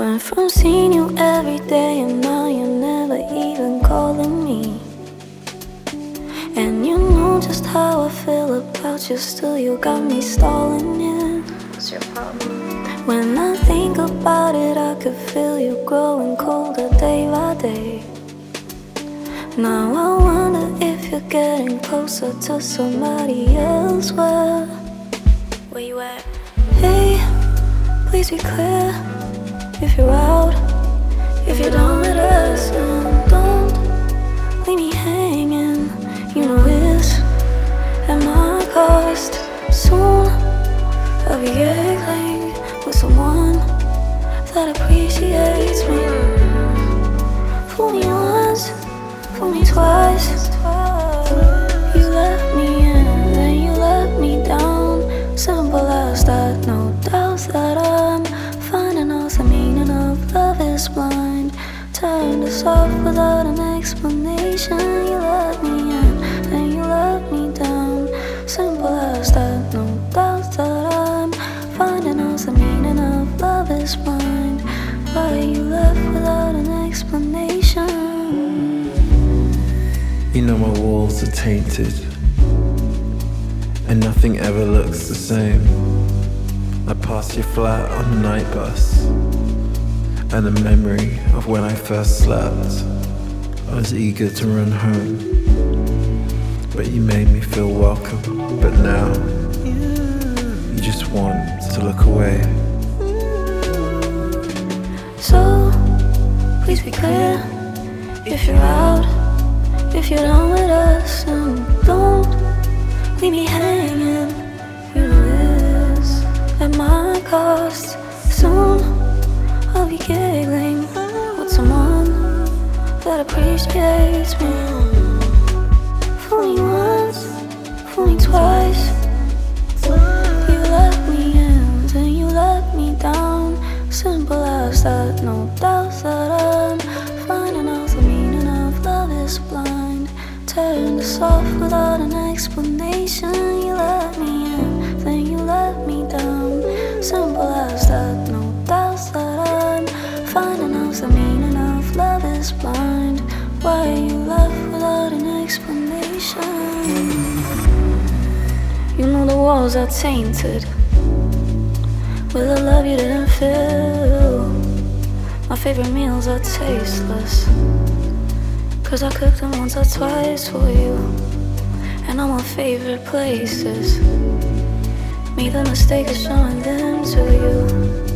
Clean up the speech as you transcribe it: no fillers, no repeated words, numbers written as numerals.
Went from seeing you every day and now you're never even calling me. And you know just how I feel about you, still you got me stalling, yeah. What's your problem? When I think about it, I could feel you growing colder day by day. Now I wonder if you're getting closer to somebody else. Where you at? Hey, please be clear. If you're out, if you're done with us, and don't leave me hanging. You know it's at my cost. Soon I'll be giggling with someone that appreciates me. Fool me once, fool me twice. You let me in, then you let me down. Simple as that, no doubts that I'm finding out the meaning of love is blind. Turned us off without an explanation. You let me in, then you let me down. Simple as that, no doubts that I'm finding out the meaning of love is blind. Why you left without an explanation? You know my walls are tainted, and nothing ever looks the same. I passed you flat on the night bus, and the memory of when I first slept. I was eager to run home, but you made me feel welcome. But now, you just want to look away. So, please be clear. If you're out, if you're done with us, and don't leave me hanging. You know this at my cost. Soon I'll be giggling with someone that appreciates me. Fool me once, fool me twice. You let me in, then you let me down. Simple as that, no doubts that I'm finding out the meaning of love is blind. Turned us off without an explanation. You let me in, then you let me down. Simple as that, no doubts that I'm finding out the meaning of love is blind. Why you left without an explanation? You know the walls are tainted with a love you didn't feel. My favorite meals are tasteless, 'cause I cooked them once or twice for you. And all my favorite places, made the mistake of showing them to you.